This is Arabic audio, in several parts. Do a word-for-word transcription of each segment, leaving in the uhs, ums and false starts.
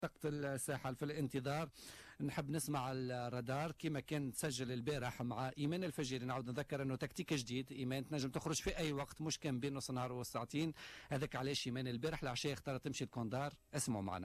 منطقة الساحل في الانتظار. نحب نسمع الرادار كما كان تسجل البارح مع إيمان الفجيري. نعود نذكر أنه تكتيك جديد، إيمان تنجم تخرج في أي وقت، مش كان بين نص نهار والساعتين. هذاك علاش إيمان البارح العشية اختارت تمشي لكوندار. اسمعوا معنا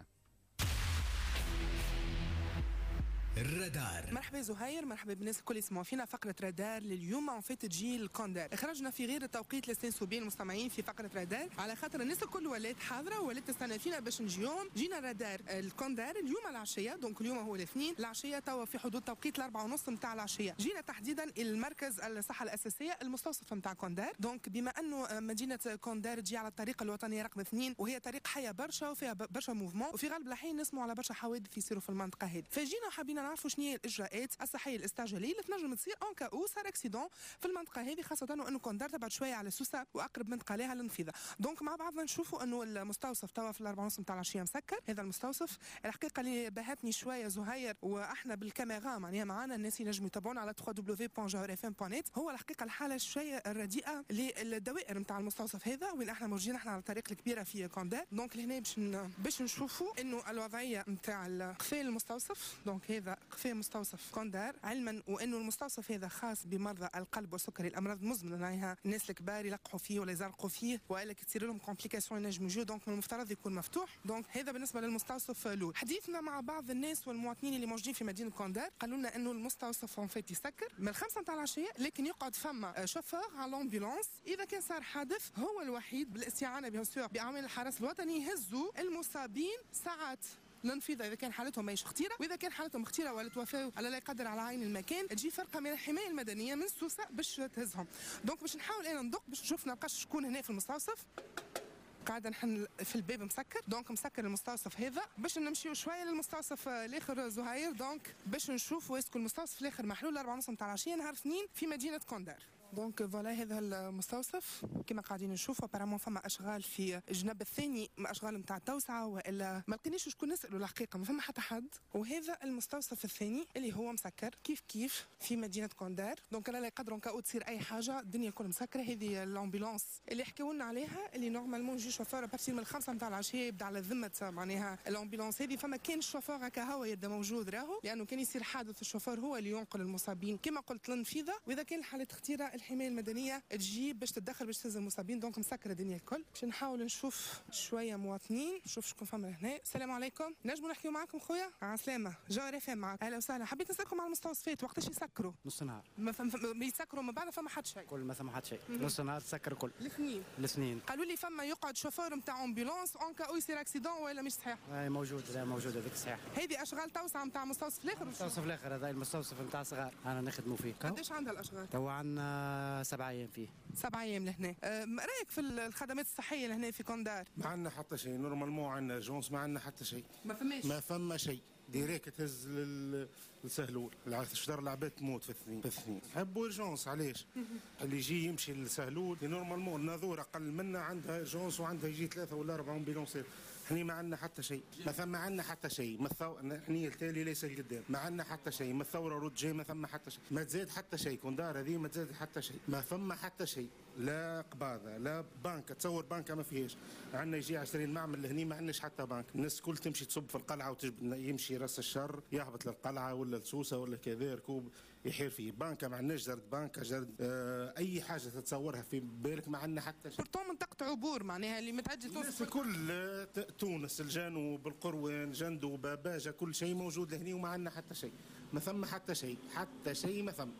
الرادار. مرحبا زهير، مرحبا بالناس الكل يسمعوا فينا. فقرة رادار لليوم ان فيت تجي الكوندار. خرجنا في غير التوقيت لستنسوا بين المستمعين في فقرة رادار على خاطر الناس الكل ولات حاضرة ولات تستنى فينا باش نجيوم. جينا الرادار الكوندار اليوم العشية، دونك اليوم هو الاثنين العشية، توا في حدود توقيت الأربعة ونص نتاع العشية. جينا تحديدا المركز الصحة الأساسية المستوصف نتاع كوندار. دونك بما أنه مدينة كوندار تجي على الطريق الوطنية رقم اثنين وهي طريق حية برشا وفيها برشا موفمون، وفي غالب الأحيان نسمعوا على برشا حوادث يصيروا في المنطقة هذه. فجينا حابين نعرفوا شنو هي الاجراءات الصحيه الاستعجاليه اللي تنجم تصير اون كاو صار اكسيدون في المنطقه هذه، خاصه انه كوندار تبعد شويه على سوسه واقرب منطقه لها للنفيذه. دونك مع بعضنا نشوفوا انه المستوصف توا في الأربعة ونص نتاع العشيه مسكر. هذا المستوصف الحقيقه اللي باهتني شويه زهير، واحنا بالكاميرا معناها معنا الناس ينجموا يتابعونا على دبليو دبليو دبليو بوان جوهر اف ام بوان نت. هو الحقيقه الحاله شويه الرديئه للدوائر نتاع المستوصف هذا وين احنا موجودين احنا على الطريق الكبيره في كوندار. دونك لهنا باش باش نشوفوا انه الوضعيه نتاع قفال المستوصف. دونك هذا قفال مستوصف كوندار، علما وانه المستوصف هذا خاص بمرضى القلب والسكري، الامراض المزمنه معناها الناس الكبار يلقحوا فيه ولا يزرقوا فيه والا كتصير لهم كومبليكاسيون ينجموا يجوا. دونك من المفترض يكون مفتوح. دونك هذا بالنسبه للمستوصف الاول. حديثنا مع بعض الناس والمواطنين اللي موجودين في مدينه كوندار قالوا لنا انه المستوصف اون فيت يسكر من الخمسه نتاع العشيه، لكن يقعد فما شوفور على الامبولانس اذا كان صار حادث هو الوحيد بالاستعانه بيان سور باعمال الحرس الوطني يهزوا المصابين ساعات للنفيذة إذا كان حالتهم ماهيش خطيرة، وإذا كان حالتهم خطيرة ولا توفاو على لا يقدر على عين المكان تجي فرقة من الحماية المدنية من سوسة باش تهزهم. دونك باش نحاول أنا ندق باش نشوف نلقاش شكون هنا في المستوصف. قاعدة نحن في الباب مسكر، دونك مسكر المستوصف هذا. باش نمشيو شوية للمستوصف الآخر زهير، دونك باش نشوفوا اسكو المستوصف الآخر محلول الأربعة ونص نتاع العشية نهار اثنين في مدينة كوندار. دونك فوالا هذا المستوصف كما قاعدين نشوفوا. ابارامون فما اشغال في الجنب الثاني، اشغال نتاع التوسعه والا ما لقيناش شكون نسالوا الحقيقه، ما فما حتى حد. وهذا المستوصف الثاني اللي هو مسكر كيف كيف في مدينه كوندار. دونك لا يقدروا كاو تصير اي حاجه، الدنيا كلها مسكره. هذه الامبولانس اللي حكاوا لنا عليها اللي نورمالمون يجي شوفور بارتي من الخمسه نتاع العشيه يبدا على ذمه معناها الامبولانس هذه. فما كان الشوفور هكا هو يبدا موجود راهو، لانه كان يصير حادث الشوفور هو اللي ينقل المصابين كما قلت للنفيذه، واذا كان الحالات خطيره الحمايه المدنيه تجي باش تتدخل باش تهز المصابين. دونك مسكره الدنيا الكل. باش نحاول نشوف شويه مواطنين، نشوف شكون فما هنا. السلام عليكم، نجموا نحكيو معاكم خويا؟ عسلامه، جوهر اف ام معاك. اهلا وسهلا. حبيت نسالكم على المستوصفات وقتاش يسكروا؟ نص نهار. ما فم... يسكروا من بعد فما حد شيء؟ كل ما فما حد شيء، نص نهار تسكر كل الاثنين. الاثنين قالوا لي فما يقعد شوفور نتاع امبولانس اون كاو يصير اكسيدون ولا مش صحيح؟ اي موجود، لا موجود هذاك صحيح. هذه اشغال توسعه نتاع المستوصف الاخر؟ المستوصف الاخر هذا المستوصف نتاع صغار انا نخدموا فيه. قداش عندها الاشغال؟ تو عندنا سبع ايام فيه. سبع ايام لهنا. أه رايك في الخدمات الصحيه لهنا في كوندار؟ ما عندنا حتى شيء، نورمالمون عندنا جونس ما عندنا حتى شيء. ما فماش ما فما شيء. ديريك تهز للسهلول، الشجر العباد تموت في الاثنين في الاثنين. نحبوا اورجونس. علاش؟ اللي يجي يمشي للسهلول نورمالمون الناظور اقل منا عندها اورجونس وعندها يجي ثلاثه ولا اربعه امبيلونسات. احنا ما عندنا حتى شيء، ما ثم عندنا حتى شيء. ما الثو... احنا التالي ليس القدام، ما عندنا حتى شيء. ما الثوره رد جاي ما ثم حتى شيء، ما تزاد حتى شيء. كوندار هذه ما تزاد حتى شيء، ما ثم حتى شيء. لا قباضه لا بنك، تصور بنكه ما فيهاش. عندنا يجي عشرين معمل لهني ما عندناش حتى بنك. الناس كل تمشي تصب في القلعه وتجب يمشي راس الشر يهبط للقلعه ولا لسوسه ولا كذا ركوب يحير فيه. بنكه ما عندناش جرد بنكه جرد اه اي حاجه تتصورها في بالك ما عندنا حتى شيء. برطون منطقه عبور معناها اللي متعدي تونس كل تونس الجنوب القروان جندو باباجه كل شيء موجود لهني وما عندنا حتى شيء. ما ثم حتى شيء، حتى شيء ما ثم.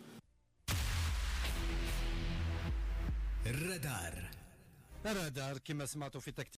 الرادار. الرادار كما سمعتوا في تكتيك